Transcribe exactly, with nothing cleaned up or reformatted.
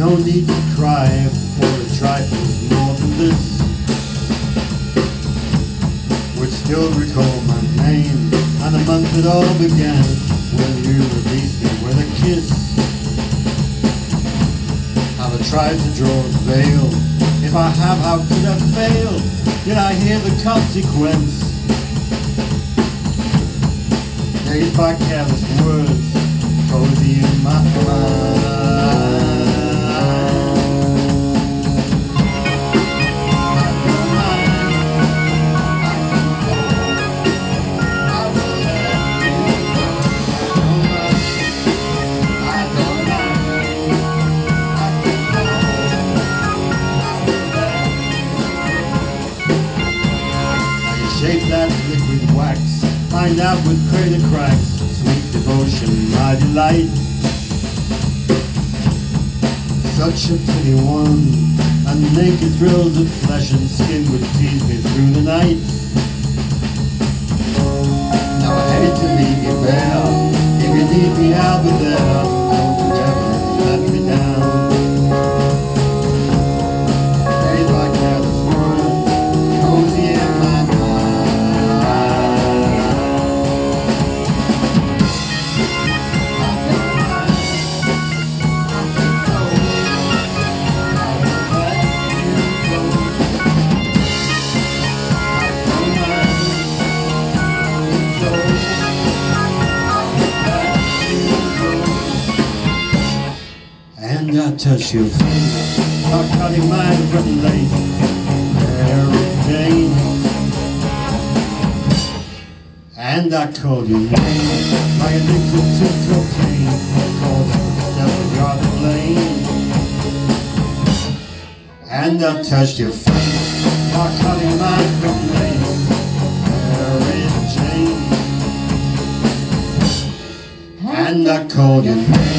no need to cry for a trifle more than this. Would still recall my name and the month it all began when you released me with a kiss. Have I tried to draw a veil? If I have, how could I fail? Did I hear the consequence? Dazed by careless words, cozy in my mind. Shape that liquid wax, find out with crater cracks, sweet devotion, my delight. Such a pretty one, and naked thrills of flesh and skin would tease me through the night. Now I hate to leave you bare, if you need me I'll be there, don't you ever let me down. Made by careless words, cozy in my mind. And I touch your face, narcotic mind from lace, Mary Jane. And I call your name, like addicted to cocaine, cause footsteps are the flame. And I touched your face, narcotic mind from lace, Mary Jane. And I called your name.